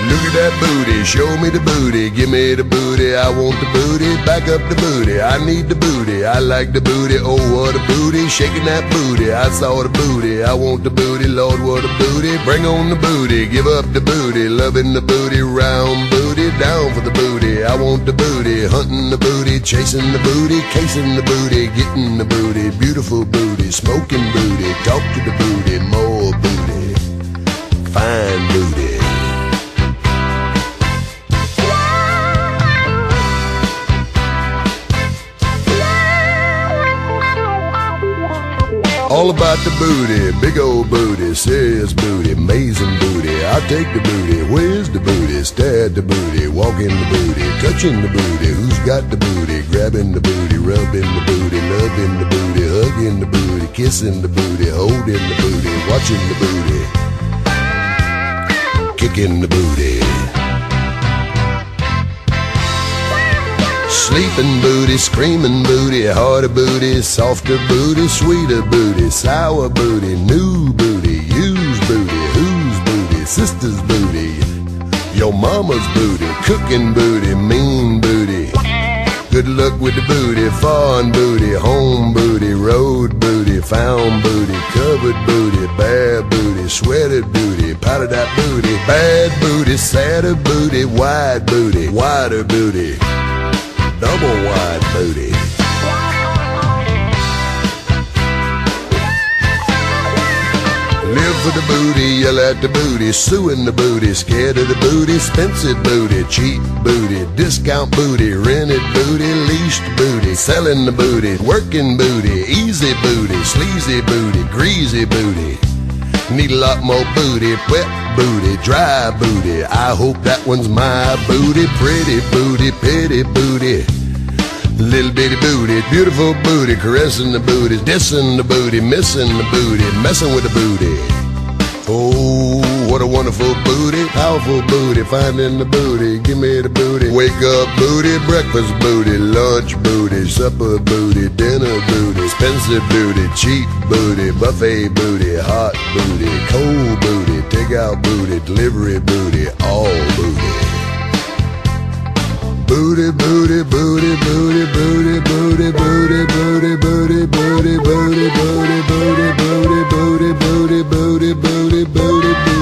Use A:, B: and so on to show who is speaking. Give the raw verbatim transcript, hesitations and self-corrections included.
A: Look at that booty, show me the booty, give me the booty, I want the booty, back up the booty, I need the booty, I like the booty, oh what a booty, shaking that booty, I saw the booty, I want the booty, Lord what a booty, bring on the booty, give up the booty, loving the booty, round booty, down for the booty, I want the booty, hunting the booty, chasing the booty, casing the booty, getting the booty, beautiful booty, smoking booty, talk to the booty, more booty, fine booty. All about the booty, big old booty, serious booty, amazing booty. I take the booty, where's the booty? Stare at the booty, walk in the booty, touching the booty. Who's got the booty? Grabbing the booty, rubbing the booty, loving the booty, hugging the booty, kissing the booty, holding the booty, watching the booty, kicking the booty. Sleeping booty, screaming booty, harder booty, softer booty, sweeter booty, sour booty, new booty, used booty, whose booty, sister's booty, your mama's booty, cooking booty, mean booty, good luck with the booty, foreign booty, home booty, road booty, found booty, covered booty, bad booty, sweated booty, powdered that booty, bad booty, sadder booty, wide booty, wider booty, double wide booty. Live for the booty, yell at the booty, suing the booty, scared of the booty, expensive booty, cheap booty, discount booty, rented booty, leased booty, selling the booty, working booty, easy booty, sleazy booty, greasy booty. Need a lot more booty, wet booty, dry booty. I hope that one's my booty, pretty booty, pity booty. Little bitty booty, beautiful booty, caressing the booty, dissing the booty, missing the booty, messing with the booty. Oh, what a wonderful booty, powerful booty, finding the booty, give me the booty. Wake up booty, breakfast booty, lunch booty, supper booty, dinner booty, expensive booty, cheap booty, buffet booty, hot booty, cold booty, takeout booty, delivery booty, all booty. Booty, booty, booty, booty, booty, booty, booty, booty, booty, booty, booty, booty, booty, booty, booty, booty, booty, booty, booty, booty.